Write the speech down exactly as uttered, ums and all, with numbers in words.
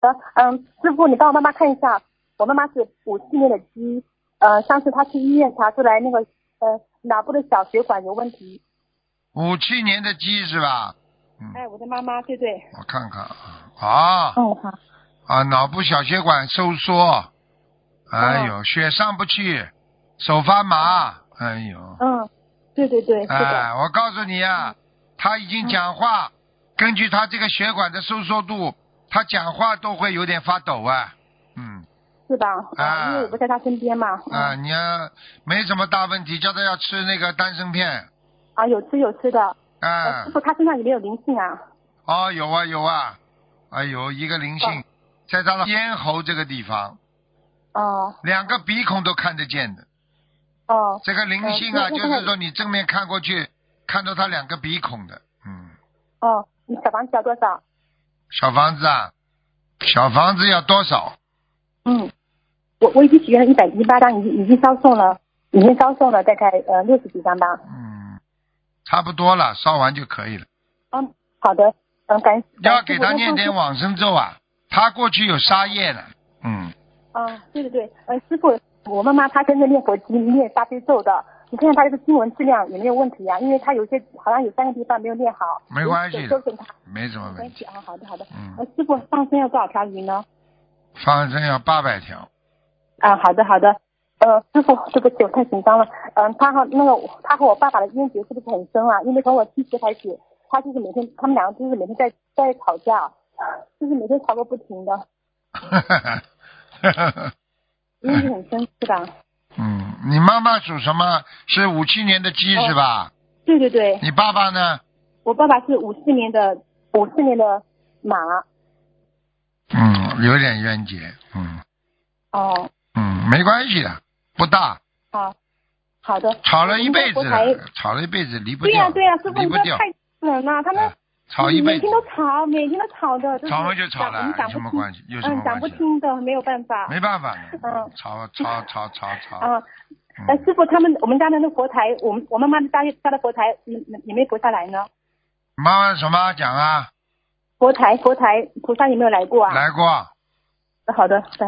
嗯，师傅，你帮我妈妈看一下，我妈妈是五七年的鸡，呃，上次她去医院查出来那个呃脑部的小血管有问题。 五七年的鸡是吧？ 嗯。哎，我的妈妈，对对。 我看看啊，啊， 嗯好。 啊，脑部小血管收缩，哎呦， 嗯、 血上不去，手发麻，哎呦。 嗯，对对对，是的。 哎，我告诉你啊， 嗯、 他已经讲话，嗯、根据他这个血管的收缩度，他讲话都会有点发抖啊，嗯。 是吧？ 啊、 因为我不在他身边嘛。 啊、嗯，你要没什么大问题，叫他要吃那个丹参片。 啊，有吃有吃的。 啊、 呃。师傅，他身上有没有灵性啊？ 哦，有啊有啊，哎有一个灵性，哦、在他的咽喉这个地方。 哦。 两个鼻孔都看得见的。 哦。 这个灵性啊， 呃、 就是说你正面看过去，看到他两个鼻孔的，嗯。 哦，你小房子要多少？ 小房子啊，小房子要多少？ 嗯，我我已经许愿了一百一十八张，已经已经烧送了，已经烧送了大概呃六十几张吧。 嗯，差不多了，烧完就可以了。 嗯，好的，嗯，感感要给他念点往生咒啊，他过去有杀业的，嗯。 啊，对对对，呃，师傅，我妈妈她跟着念佛经、念大悲咒的，你看看她这个经文质量有没有问题啊？因为她有些好像有三个地方没有念好。 没关系的，没什么问题啊。好的好的， 嗯。 呃，师傅放生要多少条鱼呢？ 放生要八百条。 啊，好的好的，呃，师傅，对不起，我太紧张了。嗯、呃，他和那个他和我爸爸的冤结是不是很深啊？因为从我七十开始，他就是每天，他们两个就是每天在在吵架，就是每天吵个不停的。 哈哈哈哈哈。 冤结很深是吧？ 嗯，你妈妈属什么？是五七年的鸡是吧？ 哦、对对对。 你爸爸呢？ 我爸爸是五四年的，五四年的马。 嗯，有点冤结，嗯。 哦。 嗯，没关系的，不大。 好，好的。 吵了一辈子了，吵了一辈子离不掉。 对呀、啊、对呀、啊，师傅离不掉。 太冷了，他们、 啊、吵一辈子， 每天都吵，每天都吵的，就是吵了就吵了， 我们讲不有什么关系？有什么嗯， 关系？ 讲不听的，没有办法。 没办法的。 嗯。 吵吵吵吵吵。 啊，呃，师傅，他们我们家的那个佛台，我们我妈妈家家的佛台，你你有没有菩萨来呢？ 妈妈什么讲啊？ 佛台佛台菩萨有没有来过啊？ 来过。 好的。